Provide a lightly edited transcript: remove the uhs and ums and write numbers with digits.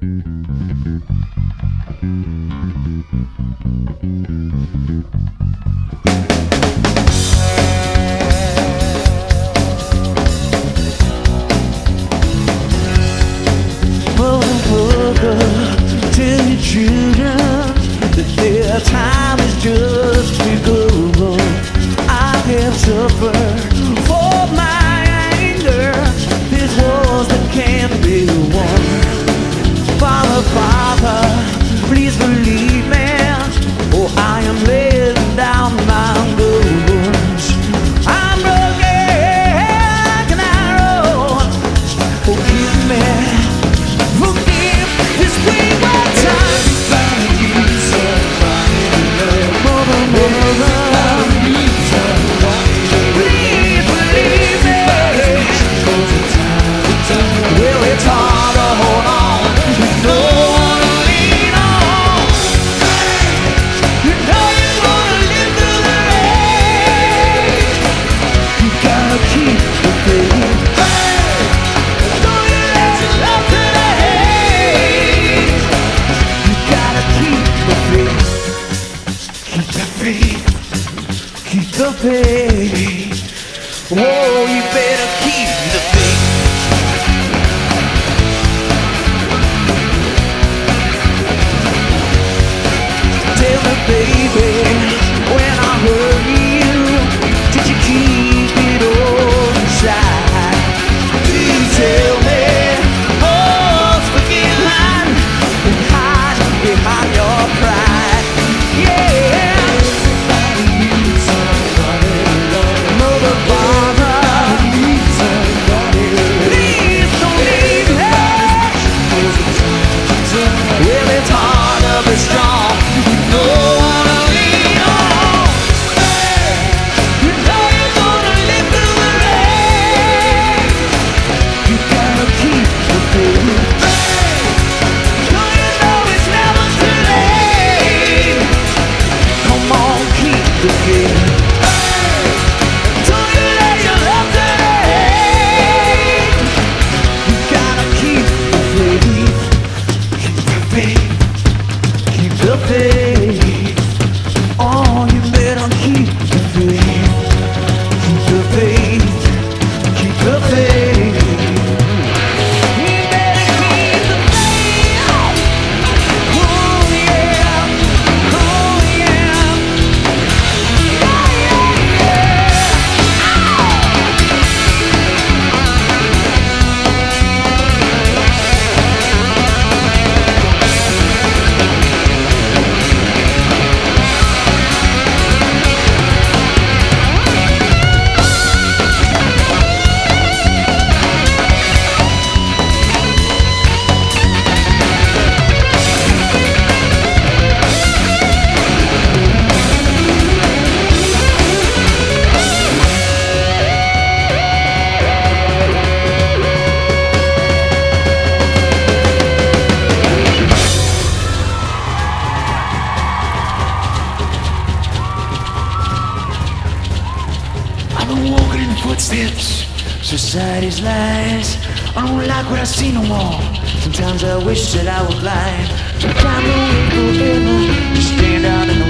Tell your children that their time is just begun. I have suffered for my anger. There's wars that can't be won. Father, Father, please believe me. Oh, I am laying down my guns. I'm broken like an arrow. Forgive me. Forgive this wayward time. Please believe me. Well, it's hard to hold on. You no one to lean on. You know you're gonna live through the rain. You gotta keep the faith. Don't you let your love to the hate. You gotta keep the faith. Keep the faith. Keep the faith. Oh, you better keep the faith. Tell me, baby, when I hurt you, did you keep it all inside? Please tell me, what's forgiven and hiding behind your pride? Yeah. Mother, Father, please don't leave me. Well, it's hard to be strong. You know what I lean on. You know you're gonna live through the rain. You gotta keep the faith. Don't you know it's never too late? Come on, keep the faith. Don't you let your love to the hate. You gotta keep the faith. Keep the faith. Keep the faith. Oh, you better keep the faith. Keep the faith. Keep the faith. You better keep the faith. Oh yeah. Oh yeah. Yeah, yeah, yeah. I've been walking in the footsteps, society's lies. I don't like what I see no more. Sometimes I wish that I was blind. Sometimes I wait forever to stand out in the